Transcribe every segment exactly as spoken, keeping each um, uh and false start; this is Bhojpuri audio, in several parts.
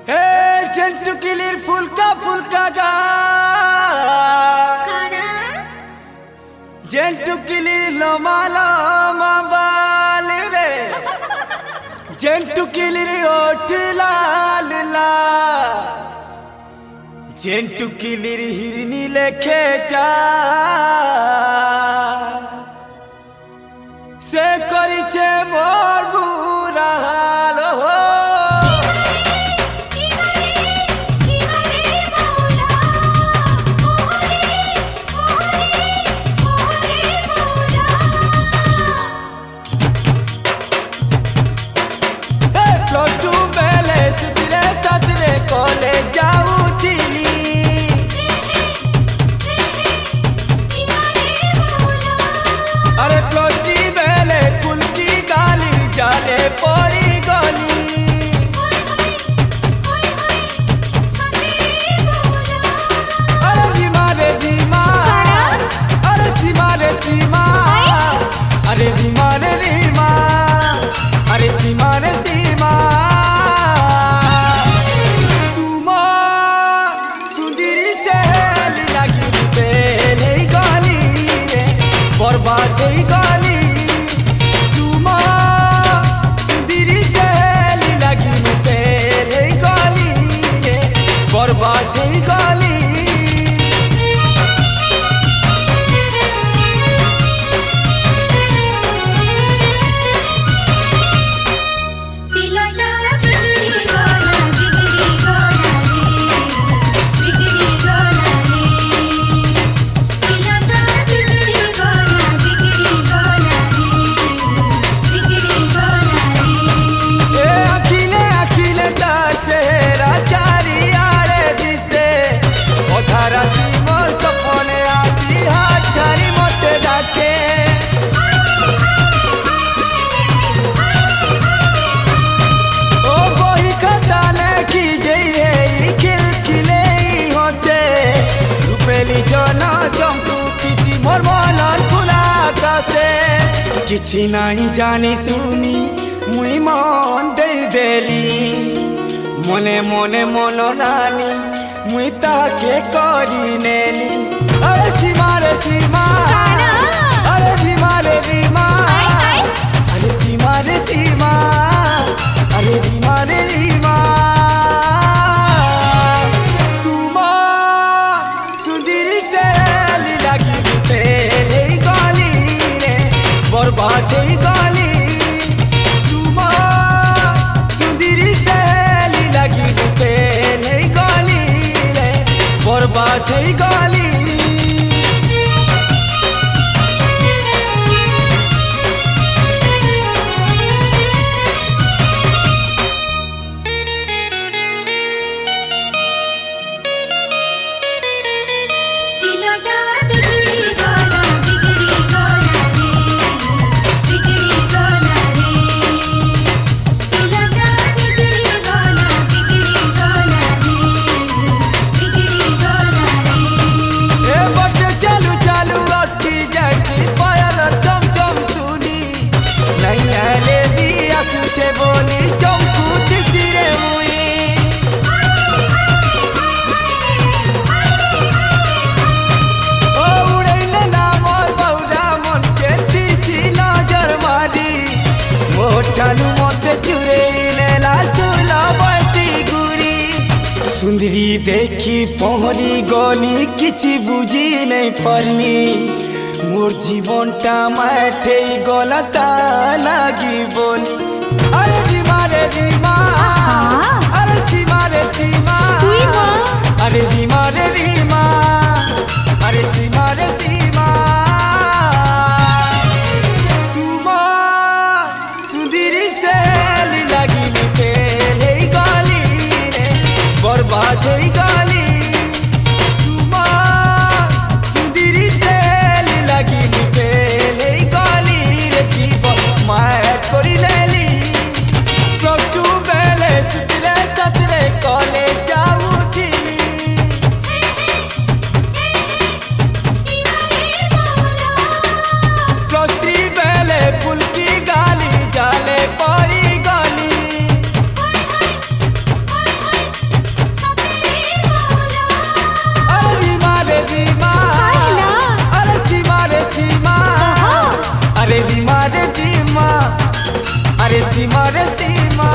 हे जंटू किलीर फुलका फुलका गा जंटू किलीर लोमा लोमा बाल रे जंटू किलीर ओठ लाल ला जंटू किलीर हिरनी लेखे जा से करिछे मोर बुरा हाल हो पड़ी गली अरे धीमा रे धीमा अरे सीमा रे सीमा अरे धीमा रे धीमा अरे सीमा रे सीमा तुम सुंदरी से लगी बेले गली रे बर्बाद गली बर्बाद गली किछि नहीं जानी सुनी मुई मन दे देली मने मने मन रानी मुई ताके करी नेली अरे सीमा रे सीमा अरे धीमा रे धीमा अरे सीमा रे सीमा अरे धीमा रे धीमा तुम सुंदरी से लगी तेरे गली रे बर्बाद गली तुम सुंदरी से लगी तेरे गली रे बर्बाद गली बोली चौकूत सिरे मुई ओ उड़ैने ना मोर बौरा मन के तिरछी नजर मारी मोठानु मते चुरैने ला सुला बसी गुरी सुंदरी देखी पहरी गली किछि बुझी नहीं पारनी मोर जीवनटा माठे गलता लागी बोली अरे धीमा रे धीमा अरे सीमा रे सीमा अरे धीमा रे धीमा अरे सीमा रे सीमा तुम सुंदरी से लगी तेरे गली रे बर्बाद गली तुम सुंदरी से लगी तेरे गली रे जीवन मार करी लेली रे जीमा अरे सीमा रे सीमा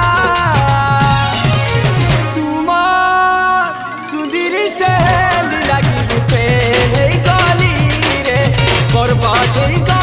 तुमार सुंदरी सहेली लगी पे गली रे बर्बाद